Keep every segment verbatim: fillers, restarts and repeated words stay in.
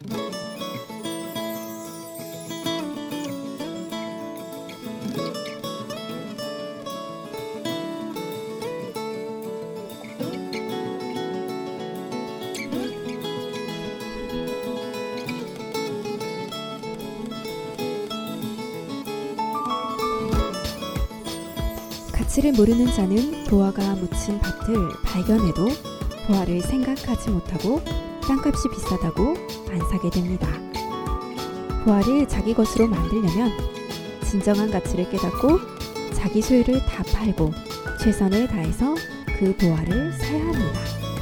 가치를 모르는 자는 보화가 묻힌 밭을 발견해도 보화를 생각하지 못하고 땅값이 비싸다고 안 사게 됩니다. 보화를 자기 것으로 만들려면 진정한 가치를 깨닫고 자기 소유를 다 팔고 최선을 다해서 그 보화를 사야 합니다.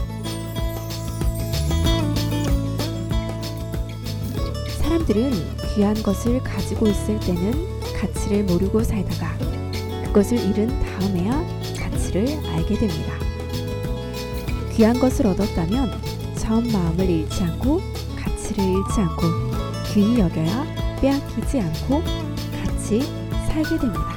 사람들은 귀한 것을 가지고 있을 때는 가치를 모르고 살다가 그것을 잃은 다음에야 가치를 알게 됩니다. 귀한 것을 얻었다면 처음 마음을 잃지 않고 가치를 잃지 않고 귀히 여겨야 빼앗기지 않고 같이 살게 됩니다.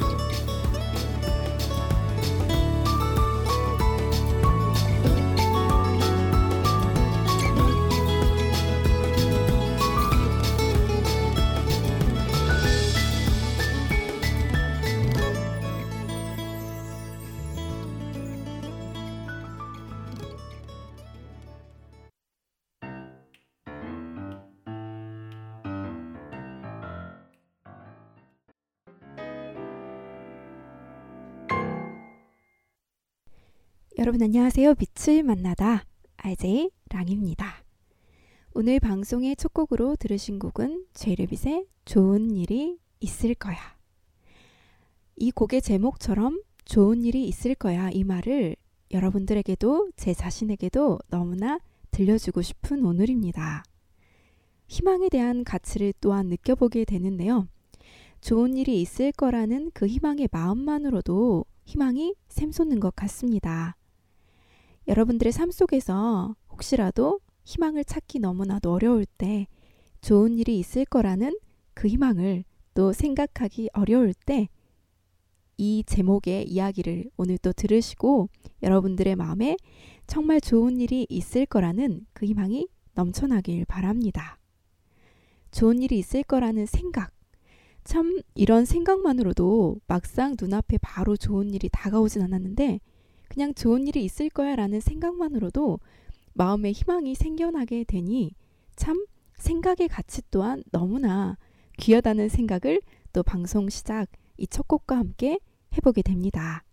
여러분 안녕하세요. 빛을 만나다 알제이 랑입니다. 오늘 방송의 첫 곡으로 들으신 곡은 제이레빗의 좋은 일이 있을 거야. 이 곡의 제목처럼 좋은 일이 있을 거야 이 말을 여러분들에게도 제 자신에게도 너무나 들려주고 싶은 오늘입니다. 희망에 대한 가치를 또한 느껴보게 되는데요. 좋은 일이 있을 거라는 그 희망의 마음만으로도 희망이 샘솟는 것 같습니다. 여러분들의 삶 속에서 혹시라도 희망을 찾기 너무나도 어려울 때 좋은 일이 있을 거라는 그 희망을 또 생각하기 어려울 때 이 제목의 이야기를 오늘 또 들으시고 여러분들의 마음에 정말 좋은 일이 있을 거라는 그 희망이 넘쳐나길 바랍니다. 좋은 일이 있을 거라는 생각, 참 이런 생각만으로도 막상 눈앞에 바로 좋은 일이 다가오진 않았는데 그냥 좋은 일이 있을 거야 라는 생각만으로도 마음에 희망이 생겨나게 되니 참 생각의 가치 또한 너무나 귀하다는 생각을 또 방송 시작 이 첫 곡과 함께 해보게 됩니다.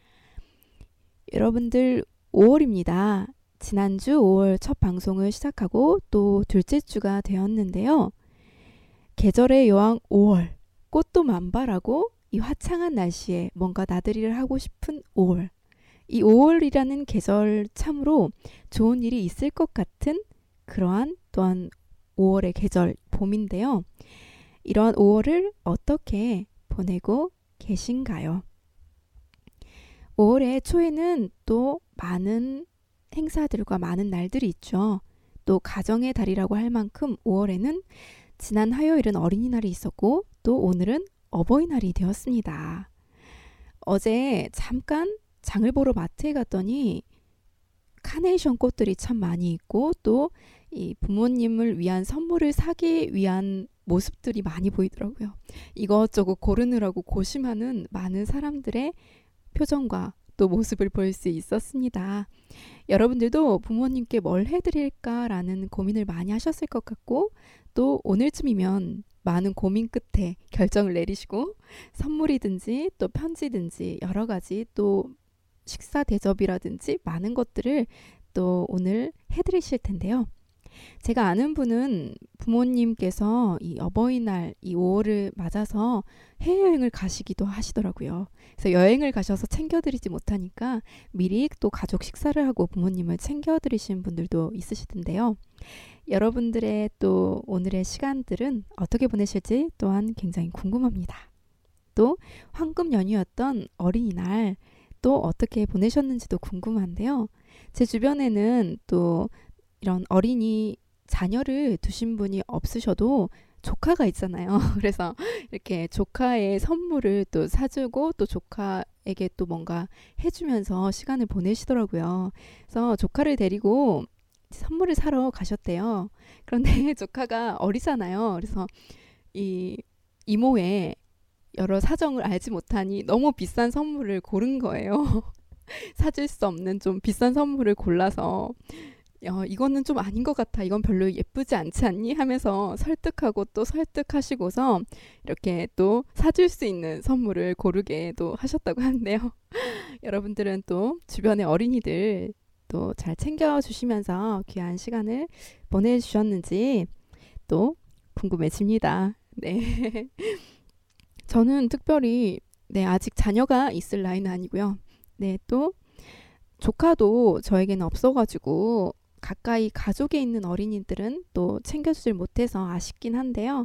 여러분들 오월입니다. 지난주 오월 첫 방송을 시작하고 또 둘째 주가 되었는데요. 계절의 여왕 오월, 꽃도 만발하고 이 화창한 날씨에 뭔가 나들이를 하고 싶은 오월. 이 오월이라는 계절 참으로 좋은 일이 있을 것 같은 그러한 또한 오월의 계절 봄인데요. 이러한 오월을 어떻게 보내고 계신가요? 오월의 초에는 또 많은 행사들과 많은 날들이 있죠. 또 가정의 달이라고 할 만큼 오월에는 지난 화요일은 어린이날이 있었고 또 오늘은 어버이날이 되었습니다. 어제 잠깐 장을 보러 마트에 갔더니 카네이션 꽃들이 참 많이 있고 또 이 부모님을 위한 선물을 사기 위한 모습들이 많이 보이더라고요. 이것저것 고르느라고 고심하는 많은 사람들의 표정과 또 모습을 볼 수 있었습니다. 여러분들도 부모님께 뭘 해드릴까라는 고민을 많이 하셨을 것 같고 또 오늘쯤이면 많은 고민 끝에 결정을 내리시고 선물이든지 또 편지든지 여러 가지 또 식사 대접이라든지 많은 것들을 또 오늘 해드리실 텐데요. 제가 아는 분은 부모님께서 이 어버이날 이 오월을 맞아서 해외여행을 가시기도 하시더라고요. 그래서 여행을 가셔서 챙겨드리지 못하니까 미리 또 가족 식사를 하고 부모님을 챙겨드리신 분들도 있으시던데요. 여러분들의 또 오늘의 시간들은 어떻게 보내실지 또한 굉장히 궁금합니다. 또 황금 연휴였던 어린이날 또 어떻게 보내셨는지도 궁금한데요. 제 주변에는 또 이런 어린이 자녀를 두신 분이 없으셔도 조카가 있잖아요. 그래서 이렇게 조카의 선물을 또 사주고 또 조카에게 또 뭔가 해주면서 시간을 보내시더라고요. 그래서 조카를 데리고 선물을 사러 가셨대요. 그런데 조카가 어리잖아요. 그래서 이 이모의 여러 사정을 알지 못하니 너무 비싼 선물을 고른 거예요. 사줄 수 없는 좀 비싼 선물을 골라서 어, 이거는 좀 아닌 것 같아. 이건 별로 예쁘지 않지 않니? 하면서 설득하고 또 설득하시고서 이렇게 또 사줄 수 있는 선물을 고르게 또 하셨다고 하는데요. 여러분들은 또 주변의 어린이들 또 잘 챙겨주시면서 귀한 시간을 보내주셨는지 또 궁금해집니다. 네. 저는 특별히 네, 아직 자녀가 있을 나이는 아니고요. 네, 또 조카도 저에게는 없어가지고 가까이 가족에 있는 어린이들은 또 챙겨주질 못해서 아쉽긴 한데요.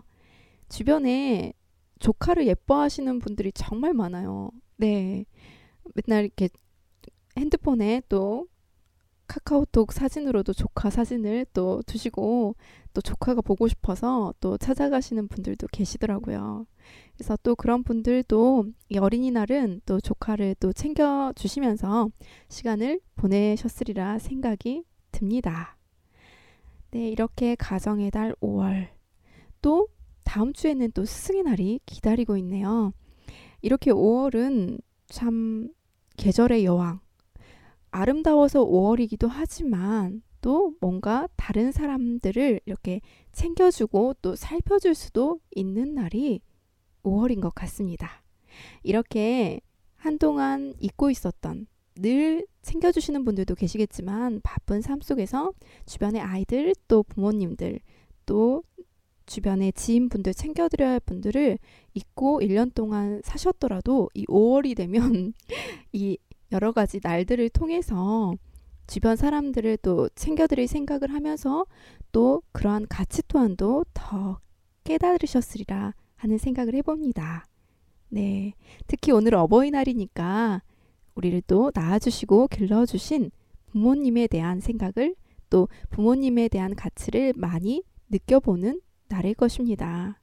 주변에 조카를 예뻐하시는 분들이 정말 많아요. 네, 맨날 이렇게 핸드폰에 또 카카오톡 사진으로도 조카 사진을 또 두시고 또 조카가 보고 싶어서 또 찾아가시는 분들도 계시더라고요. 그래서 또 그런 분들도 이 어린이날은 또 조카를 또 챙겨주시면서 시간을 보내셨으리라 생각이 듭니다. 네, 이렇게 가정의 달 오월. 또 다음 주에는 또 스승의 날이 기다리고 있네요. 이렇게 오월은 참 계절의 여왕. 아름다워서 오월이기도 하지만 또 뭔가 다른 사람들을 이렇게 챙겨주고 또 살펴줄 수도 있는 날이 오월인 것 같습니다. 이렇게 한동안 잊고 있었던 늘 챙겨주시는 분들도 계시겠지만 바쁜 삶 속에서 주변의 아이들 또 부모님들 또 주변의 지인분들 챙겨드려야 할 분들을 잊고 일 년 동안 사셨더라도 이 오월이 되면 이 여러 가지 날들을 통해서 주변 사람들을 또 챙겨드릴 생각을 하면서 또 그러한 가치 또한도 더 깨달으셨으리라 하는 생각을 해봅니다. 네, 특히 오늘 어버이날이니까 우리를 또 낳아주시고 길러주신 부모님에 대한 생각을 또 부모님에 대한 가치를 많이 느껴보는 날일 것입니다.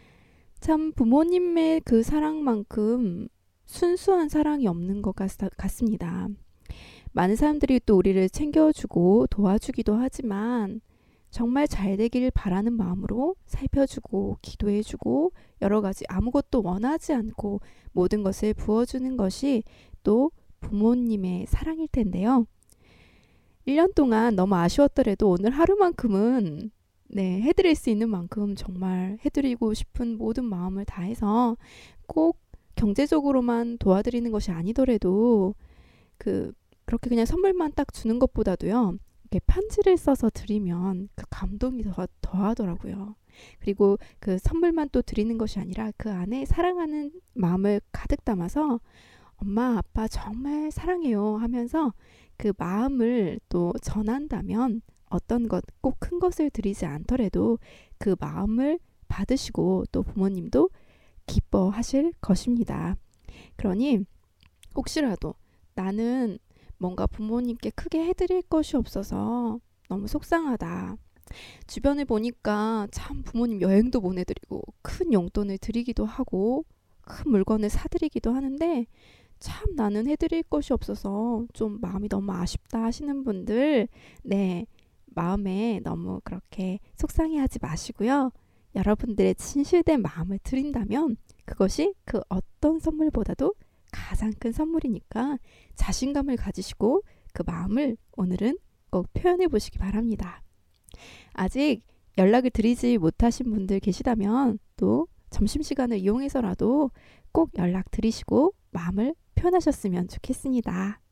참 부모님의 그 사랑만큼 순수한 사랑이 없는 것 같, 같습니다. 많은 사람들이 또 우리를 챙겨주고 도와주기도 하지만 정말 잘 되길 바라는 마음으로 살펴주고 기도해주고 여러 가지 아무것도 원하지 않고 모든 것을 부어주는 것이 또 부모님의 사랑일 텐데요. 일 년 동안 너무 아쉬웠더라도 오늘 하루만큼은 네, 해드릴 수 있는 만큼 정말 해드리고 싶은 모든 마음을 다해서 꼭 경제적으로만 도와드리는 것이 아니더라도 그 그렇게 그냥 선물만 딱 주는 것보다도요. 이렇게 편지를 써서 드리면 그 감동이 더 더하더라고요. 그리고 그 선물만 또 드리는 것이 아니라 그 안에 사랑하는 마음을 가득 담아서 엄마 아빠 정말 사랑해요 하면서 그 마음을 또 전한다면 어떤 것 꼭 큰 것을 드리지 않더라도 그 마음을 받으시고 또 부모님도 기뻐하실 것입니다. 그러니 혹시라도 나는 뭔가 부모님께 크게 해드릴 것이 없어서 너무 속상하다. 주변을 보니까 참 부모님 여행도 보내드리고 큰 용돈을 드리기도 하고 큰 물건을 사드리기도 하는데 참 나는 해드릴 것이 없어서 좀 마음이 너무 아쉽다 하시는 분들 네 마음에 너무 그렇게 속상해하지 마시고요. 여러분들의 진실된 마음을 드린다면 그것이 그 어떤 선물보다도 가장 큰 선물이니까 자신감을 가지시고 그 마음을 오늘은 꼭 표현해 보시기 바랍니다. 아직 연락을 드리지 못하신 분들 계시다면 또 점심시간을 이용해서라도 꼭 연락 드리시고 마음을 표현하셨으면 좋겠습니다.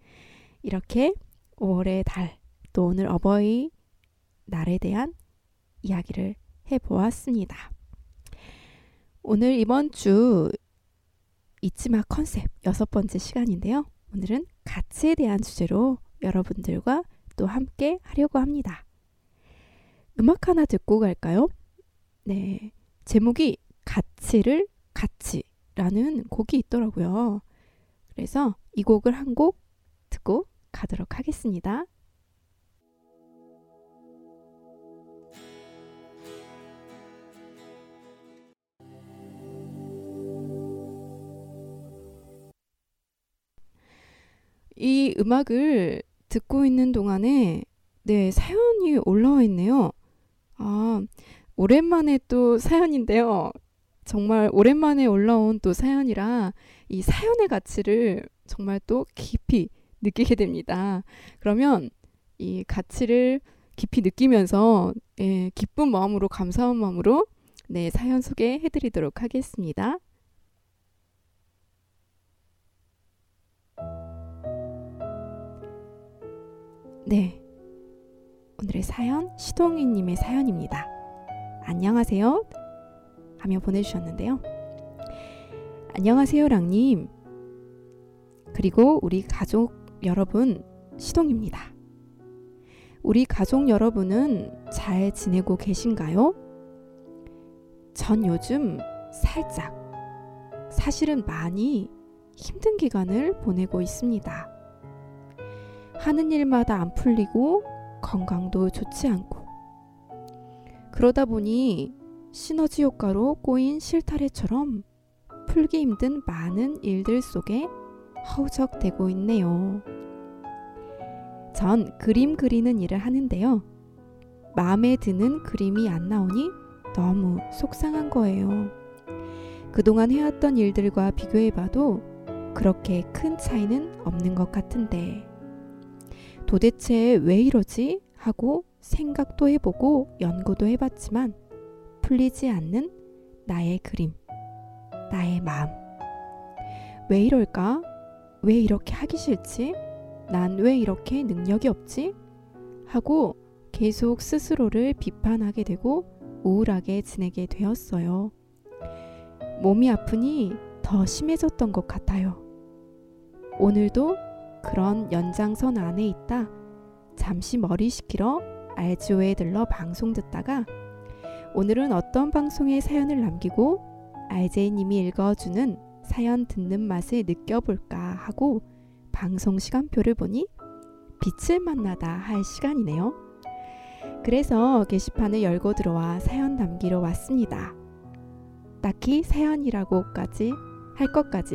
이렇게 오월의 달, 또 오늘 어버이 날에 대한 이야기를 해보았습니다. 오늘 이번 주 잊지마 컨셉 여섯 번째 시간인데요. 오늘은 가치에 대한 주제로 여러분들과 또 함께 하려고 합니다. 음악 하나 듣고 갈까요? 네, 제목이 가치를 같이라는 곡이 있더라고요. 그래서 이 곡을 한 곡 듣고 가도록 하겠습니다. 이 음악을 듣고 있는 동안에 네, 사연 사연이 올라와 있네요. 아, 오랜만에 또 사연인데요. 정말 오랜만에 올라온 또 사연이라 이 사연의 가치를 정말 또 깊이 느끼게 됩니다. 그러면 이 가치를 깊이 느끼면서 예, 기쁜 마음으로 감사한 마음으로 네, 사연 소개해 드리도록 하겠습니다. 네, 오늘의 사연 시동희 님의 사연입니다. 안녕하세요 하며 보내주셨는데요. 안녕하세요 랑님, 그리고 우리 가족 여러분, 시동입니다. 우리 가족 여러분은 잘 지내고 계신가요? 전 요즘 살짝, 사실은 많이 힘든 기간을 보내고 있습니다. 하는 일마다 안 풀리고 건강도 좋지 않고, 그러다 보니 시너지 효과로 꼬인 실타래처럼 풀기 힘든 많은 일들 속에 허우적대고 있네요. 전 그림 그리는 일을 하는데요. 마음에 드는 그림이 안 나오니 너무 속상한 거예요. 그동안 해왔던 일들과 비교해봐도 그렇게 큰 차이는 없는 것 같은데 도대체 왜 이러지? 하고 생각도 해보고 연구도 해봤지만 풀리지 않는 나의 그림, 나의 마음. 왜 이럴까? 왜 이렇게 하기 싫지? 난 왜 이렇게 능력이 없지? 하고 계속 스스로를 비판하게 되고 우울하게 지내게 되었어요. 몸이 아프니 더 심해졌던 것 같아요. 오늘도 그런 연장선 안에 있다 잠시 머리 식히러 알지오에 들러 방송 듣다가 오늘은 어떤 방송에 사연을 남기고 알제이님이 읽어주는 사연 듣는 맛을 느껴볼까 하고 방송 시간표를 보니 빛을 만나다 할 시간이네요. 그래서 게시판을 열고 들어와 사연 남기러 왔습니다. 딱히 사연이라고까지 할 것까진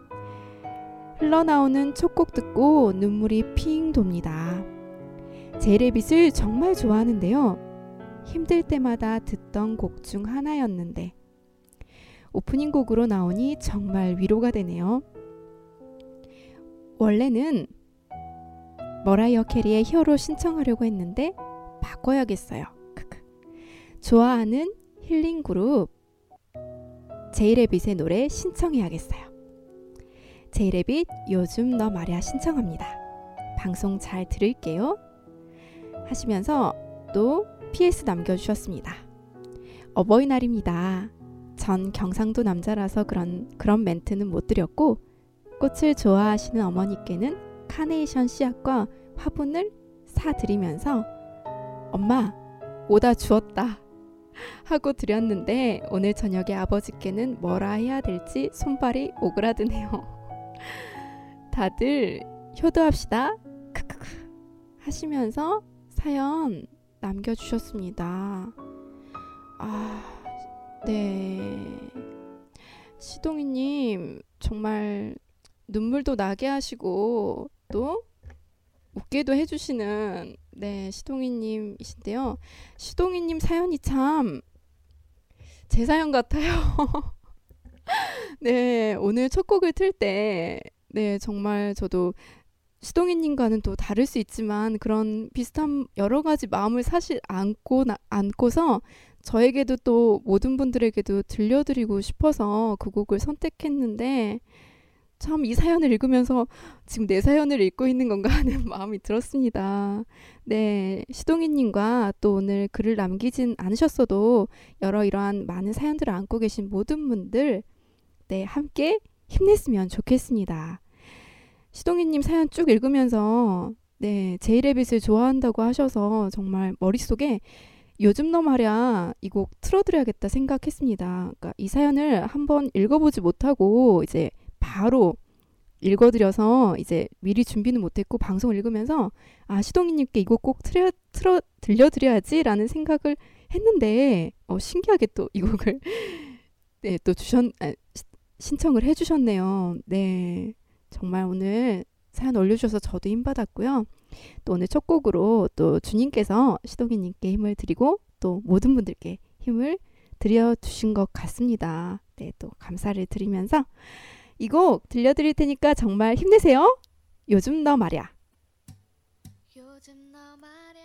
흘러나오는 첫 곡 듣고 눈물이 핑 돕니다. 제이레빗을 정말 좋아하는데요. 힘들 때마다 듣던 곡 중 하나였는데 오프닝 곡으로 나오니 정말 위로가 되네요. 원래는 머라이어 캐리의 히어로 신청하려고 했는데 바꿔야겠어요. 좋아하는 힐링 그룹 제이레빗의 노래 신청해야겠어요. 제이레빗 요즘 너 말야 신청합니다. 방송 잘 들을게요 하시면서 또 피에스 남겨주셨습니다. 어버이날입니다. 전 경상도 남자라서 그런 그런 멘트는 못 드렸고 꽃을 좋아하시는 어머니께는 카네이션 씨앗과 화분을 사드리면서 엄마 오다 주었다 하고 드렸는데 오늘 저녁에 아버지께는 뭐라 해야 될지 손발이 오그라드네요. 다들 효도합시다 크크크 하시면서 사연 남겨주셨습니다. 아, 네. 시동이님 정말 눈물도 나게 하시고 또 웃게도 해주시는 네 시동이님이신데요. 시동이님 사연이 참 제 사연 같아요. 네, 오늘 첫 곡을 틀 때 네 정말 저도 시동이님과는 또 다를 수 있지만 그런 비슷한 여러 가지 마음을 사실 안고 나, 안고서 저에게도 또 모든 분들에게도 들려드리고 싶어서 그 곡을 선택했는데 참 이 사연을 읽으면서 지금 내 사연을 읽고 있는 건가 하는 마음이 들었습니다. 네, 시동이님과 또 오늘 글을 남기진 않으셨어도 여러 이러한 많은 사연들을 안고 계신 모든 분들 네 함께 힘냈으면 좋겠습니다. 시동이님 사연 쭉 읽으면서 네 제이레빗을 좋아한다고 하셔서 정말 머릿속에 요즘 너 말야 이 곡 틀어드려야겠다 생각했습니다. 그러니까 이 사연을 한번 읽어보지 못하고 이제 바로 읽어드려서 이제 미리 준비는 못했고 방송을 읽으면서 아 시동이님께 이 곡 꼭 틀어, 틀어 들려드려야지 라는 생각을 했는데 어, 신기하게 또 이 곡을 네, 또 주셨 아, 시, 신청을 해주셨네요. 네, 정말 오늘 사연 올려주셔서 저도 힘받았고요. 또 오늘 첫 곡으로 또 주님께서 시동이님께 힘을 드리고 또 모든 분들께 힘을 드려주신 것 같습니다. 네, 또 감사를 드리면서 이 곡 들려드릴 테니까 정말 힘내세요. 요즘 너 말야. 요즘 너 말야.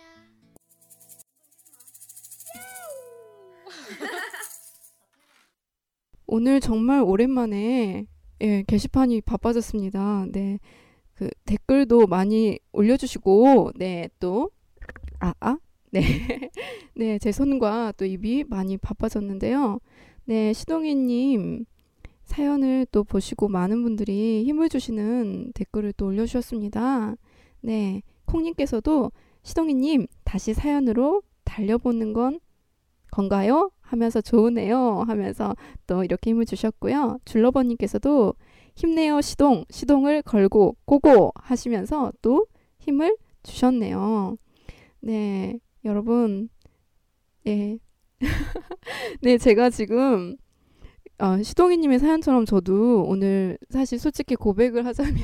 오늘 정말 오랜만에 예, 게시판이 바빠졌습니다. 네, 그 댓글도 많이 올려주시고, 네, 또 아, 아, 네, 네, 제 손과 또 입이 많이 바빠졌는데요. 네, 시동이님 사연을 또 보시고 많은 분들이 힘을 주시는 댓글을 또 올려주셨습니다. 네, 콩님께서도 시동이님 다시 사연으로 달려보는 건 건가요? 하면서 좋으네요 하면서 또 이렇게 힘을 주셨고요. 줄러버님께서도 힘내요 시동, 시동을 걸고 고고 하시면서 또 힘을 주셨네요. 네, 여러분, 네, 네, 제가 지금 어, 시동이님의 사연처럼 저도 오늘 사실 솔직히 고백을 하자면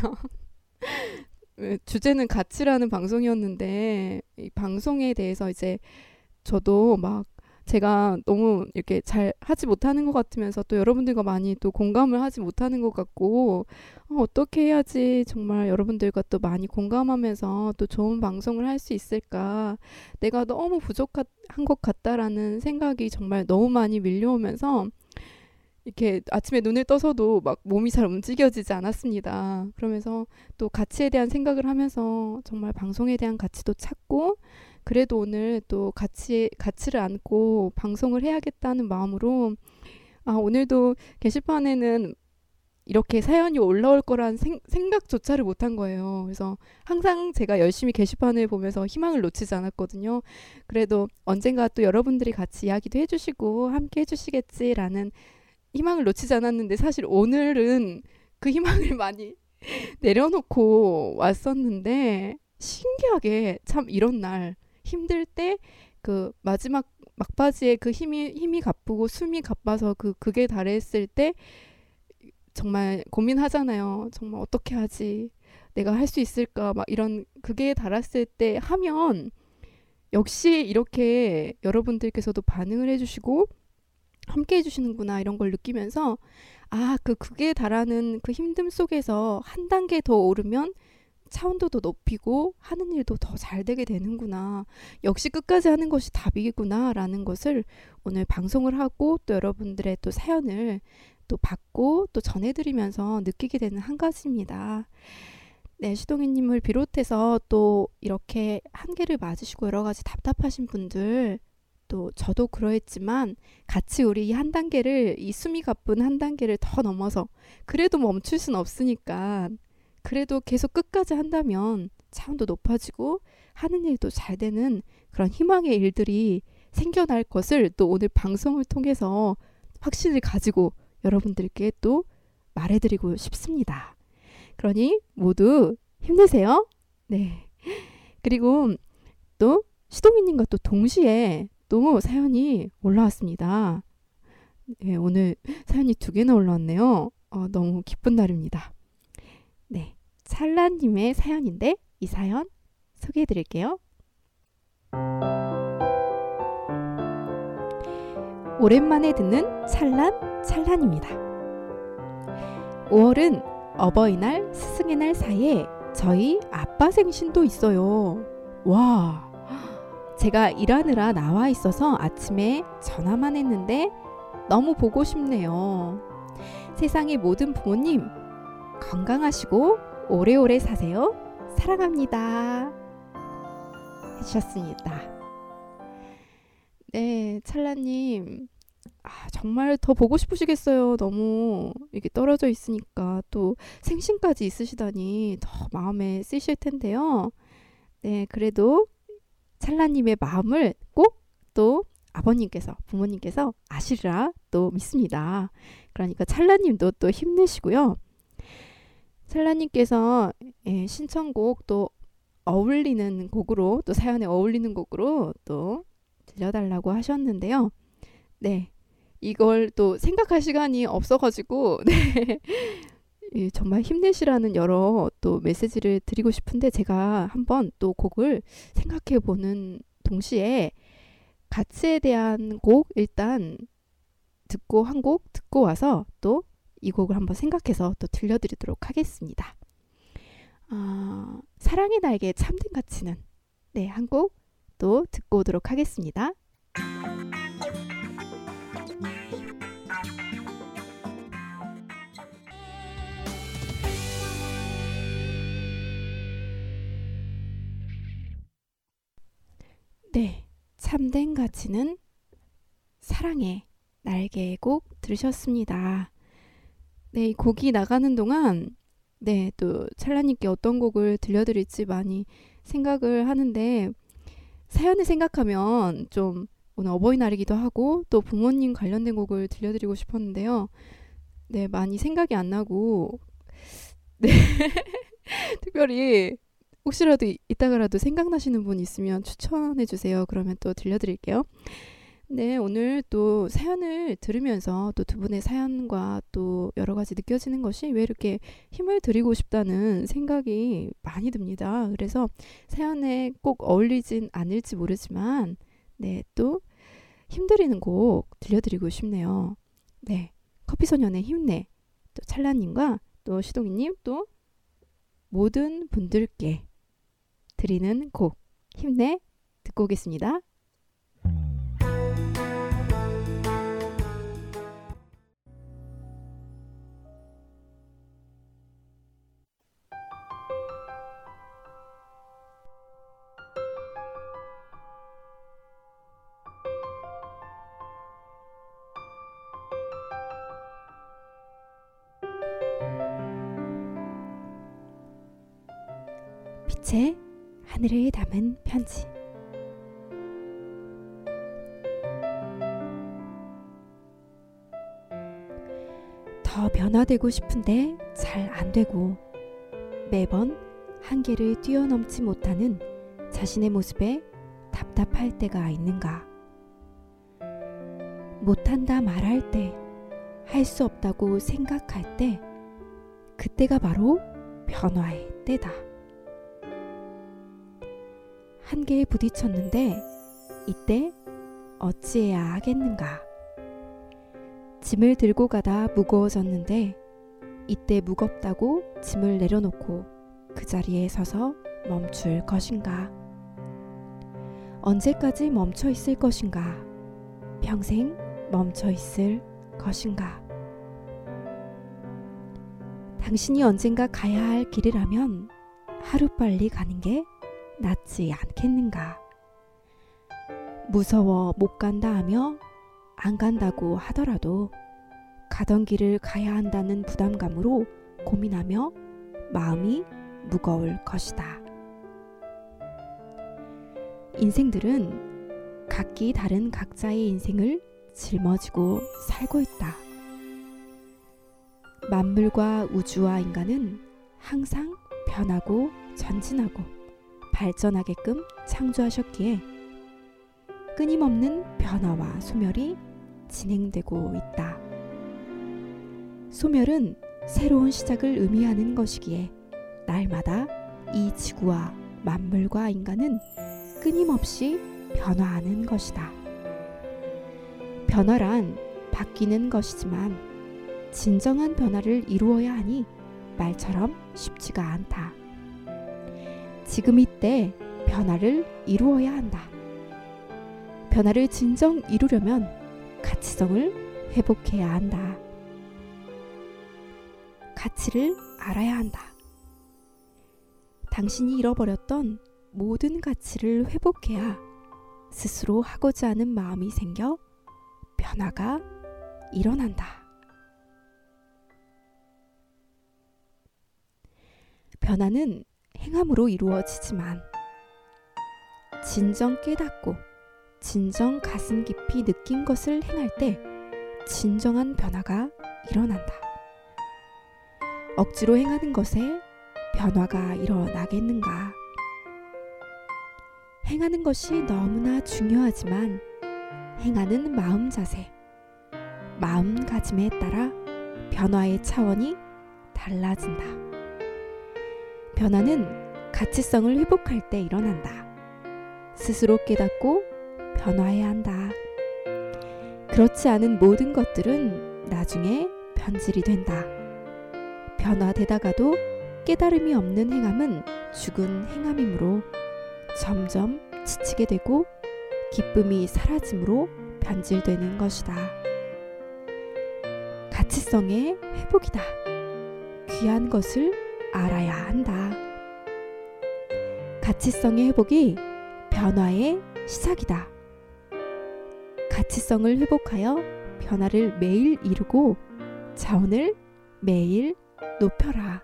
주제는 가치라는 방송이었는데 이 방송에 대해서 이제 저도 막 제가 너무 이렇게 잘 하지 못하는 것 같으면서 또 여러분들과 많이 또 공감을 하지 못하는 것 같고 어, 어떻게 해야지 정말 여러분들과 또 많이 공감하면서 또 좋은 방송을 할 수 있을까, 내가 너무 부족한 것 같다라는 생각이 정말 너무 많이 밀려오면서 이렇게 아침에 눈을 떠서도 막 몸이 잘 움직여지지 않았습니다. 그러면서 또 가치에 대한 생각을 하면서 정말 방송에 대한 가치도 찾고 그래도 오늘 또 가치, 가치를 안고 방송을 해야겠다는 마음으로 아, 오늘도 게시판에는 이렇게 사연이 올라올 거란 생, 생각조차를 못한 거예요. 그래서 항상 제가 열심히 게시판을 보면서 희망을 놓치지 않았거든요. 그래도 언젠가 또 여러분들이 같이 이야기도 해주시고 함께 해주시겠지라는 희망을 놓치지 않았는데 사실 오늘은 그 희망을 많이 내려놓고 왔었는데 신기하게 참 이런 날 힘들 때 그 마지막 막바지에 그 힘이 힘이 가쁘고 숨이 가빠서 그 극에 달했을 때 정말 고민하잖아요. 정말 어떻게 하지? 내가 할 수 있을까? 막 이런 극에 달았을 때 하면 역시 이렇게 여러분들께서도 반응을 해주시고 함께 해주시는구나 이런 걸 느끼면서 아, 그 극에 달하는 그 힘듦 속에서 한 단계 더 오르면 차원도 더 높이고 하는 일도 더 잘 되게 되는구나. 역시 끝까지 하는 것이 답이구나 라는 것을 오늘 방송을 하고 또 여러분들의 또 사연을 또 받고 또 전해드리면서 느끼게 되는 한 가지입니다. 네, 시동이님을 비롯해서 또 이렇게 한계를 맞으시고 여러 가지 답답하신 분들, 또 저도 그러했지만 같이 우리 이 한 단계를, 이 숨이 가쁜 한 단계를 더 넘어서 그래도 멈출 순 없으니까 그래도 계속 끝까지 한다면 차원도 높아지고 하는 일도 잘 되는 그런 희망의 일들이 생겨날 것을 또 오늘 방송을 통해서 확신을 가지고 여러분들께 또 말해드리고 싶습니다. 그러니 모두 힘내세요. 네. 그리고 또 시동이님과 또 동시에 또 사연이 올라왔습니다. 네, 오늘 사연이 두 개나 올라왔네요. 어, 너무 기쁜 날입니다. 네, 찰란님의 사연인데 이 사연 소개해드릴게요. 오랜만에 듣는 찰란 찰란입니다. 오월은 어버이날, 스승의 날 사이에 저희 아빠 생신도 있어요. 와, 제가 일하느라 나와 있어서 아침에 전화만 했는데 너무 보고 싶네요. 세상의 모든 부모님 건강하시고 오래오래 사세요. 사랑합니다. 해주셨습니다. 네, 찰라님, 아, 정말 더 보고 싶으시겠어요. 너무 이렇게 떨어져 있으니까 또 생신까지 있으시다니 더 마음에 쓰실 텐데요. 네, 그래도 찰라님의 마음을 꼭 또 아버님께서, 부모님께서 아시리라 또 믿습니다. 그러니까 찰라님도 또 힘내시고요. 찰라님께서 예, 신청곡 또 어울리는 곡으로, 또 사연에 어울리는 곡으로 또 들려달라고 하셨는데요. 네, 이걸 또 생각할 시간이 없어가지고 네, 정말 힘내시라는 여러 또 메시지를 드리고 싶은데 제가 한번 또 곡을 생각해 보는 동시에 가치에 대한 곡 일단 듣고 한 곡 듣고 와서 또 이 곡을 한번 생각해서 또 들려드리도록 하겠습니다. 어, 사랑의 나에게 참된 가치는 네, 한 곡 또 듣고 오도록 하겠습니다. 네, 참된 가치는 사랑의 날개 곡 들으셨습니다. 네, 이 곡이 나가는 동안 네, 또 찰나님께 어떤 곡을 들려드릴지 많이 생각을 하는데 사연을 생각하면 좀 오늘 어버이날이기도 하고 또 부모님 관련된 곡을 들려드리고 싶었는데요. 네, 많이 생각이 안 나고 네, 특별히 혹시라도 이따가라도 생각나시는 분 있으면 추천해 주세요. 그러면 또 들려드릴게요. 네, 오늘 또 사연을 들으면서 또 두 분의 사연과 또 여러 가지 느껴지는 것이 왜 이렇게 힘을 드리고 싶다는 생각이 많이 듭니다. 그래서 사연에 꼭 어울리진 않을지 모르지만 네, 또 힘드리는 곡 들려드리고 싶네요. 네, 커피소년의 힘내, 또 찰나님과 또 시동이님 또 모든 분들께 드리는 곡 힘내 듣고 오겠습니다. 빛의 하늘에 담은 편지. 더 변화되고 싶은데 잘 안 되고 매번 한계를 뛰어넘지 못하는 자신의 모습에 답답할 때가 있는가? 못한다 말할 때, 할 수 없다고 생각할 때, 그때가 바로 변화의 때다. 한계에 부딪혔는데 이때 어찌해야 하겠는가? 짐을 들고 가다 무거워졌는데 이때 무겁다고 짐을 내려놓고 그 자리에 서서 멈출 것인가? 언제까지 멈춰 있을 것인가? 평생 멈춰 있을 것인가? 당신이 언젠가 가야 할 길이라면 하루빨리 가는 게 낫지 않겠는가? 무서워 못 간다 하며 안 간다고 하더라도 가던 길을 가야 한다는 부담감으로 고민하며 마음이 무거울 것이다. 인생들은 각기 다른 각자의 인생을 짊어지고 살고 있다. 만물과 우주와 인간은 항상 변하고 전진하고 발전하게끔 창조하셨기에 끊임없는 변화와 소멸이 진행되고 있다. 소멸은 새로운 시작을 의미하는 것이기에 날마다 이 지구와 만물과 인간은 끊임없이 변화하는 것이다. 변화란 바뀌는 것이지만 진정한 변화를 이루어야 하니 말처럼 쉽지가 않다. 지금 이때 변화를 이루어야 한다. 변화를 진정 이루려면 가치성을 회복해야 한다. 가치를 알아야 한다. 당신이 잃어버렸던 모든 가치를 회복해야 스스로 하고자 하는 마음이 생겨 변화가 일어난다. 변화는 행함으로 이루어지지만 진정 깨닫고 진정 가슴 깊이 느낀 것을 행할 때 진정한 변화가 일어난다. 억지로 행하는 것에 변화가 일어나겠는가? 행하는 것이 너무나 중요하지만 행하는 마음 자세, 마음가짐에 따라 변화의 차원이 달라진다. 변화는 가치성을 회복할 때 일어난다. 스스로 깨닫고 변화해야 한다. 그렇지 않은 모든 것들은 나중에 변질이 된다. 변화되다가도 깨달음이 없는 행함은 죽은 행함이므로 점점 지치게 되고 기쁨이 사라짐으로 변질되는 것이다. 가치성의 회복이다. 귀한 것을 알아야 한다. 가치성의 회복이 변화의 시작이다. 가치성을 회복하여 변화를 매일 이루고 자원을 매일 높여라.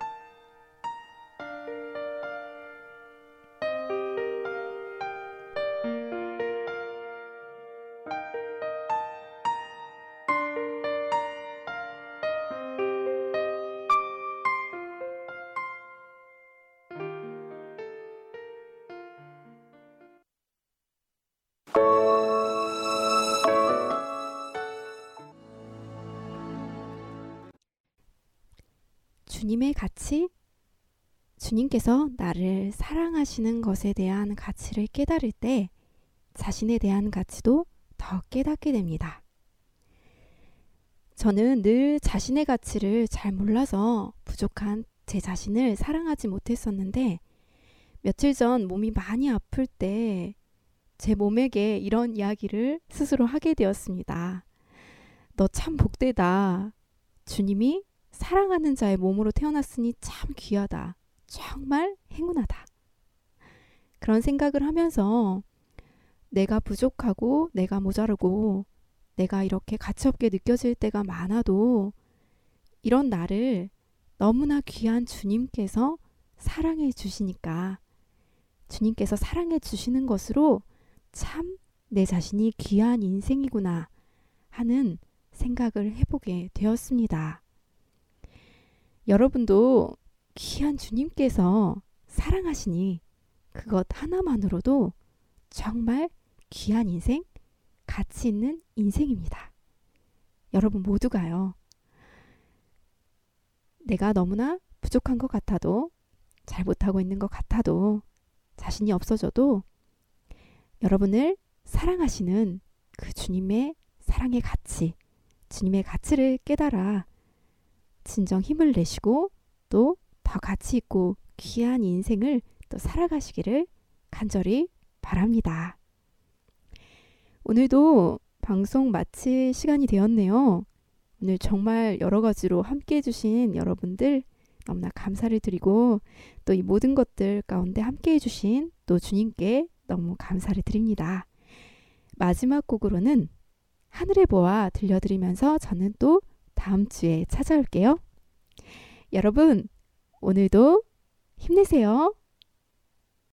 주님의 가치? 주님께서 나를 사랑하시는 것에 대한 가치를 깨달을 때 자신에 대한 가치도 더 깨닫게 됩니다. 저는 늘 자신의 가치를 잘 몰라서 부족한 제 자신을 사랑하지 못했었는데 며칠 전 몸이 많이 아플 때 제 몸에게 이런 이야기를 스스로 하게 되었습니다. 너 참 복되다. 주님이 사랑하는 자의 몸으로 태어났으니 참 귀하다. 정말 행운하다. 그런 생각을 하면서 내가 부족하고 내가 모자르고 내가 이렇게 가치없게 느껴질 때가 많아도 이런 나를 너무나 귀한 주님께서 사랑해 주시니까 주님께서 사랑해 주시는 것으로 참 내 자신이 귀한 인생이구나 하는 생각을 해보게 되었습니다. 여러분도 귀한 주님께서 사랑하시니 그것 하나만으로도 정말 귀한 인생, 가치 있는 인생입니다. 여러분 모두가요. 내가 너무나 부족한 것 같아도, 잘 못하고 있는 것 같아도, 자신이 없어져도 여러분을 사랑하시는 그 주님의 사랑의 가치, 주님의 가치를 깨달아 진정 힘을 내시고 또 더 가치 있고 귀한 인생을 또 살아가시기를 간절히 바랍니다. 오늘도 방송 마칠 시간이 되었네요. 오늘 정말 여러 가지로 함께 해주신 여러분들 너무나 감사를 드리고 또 이 모든 것들 가운데 함께 해주신 또 주님께 너무 감사를 드립니다. 마지막 곡으로는 하늘의 보아 들려드리면서 저는 또 다음 주에 찾아올게요. 여러분 오늘도 힘내세요.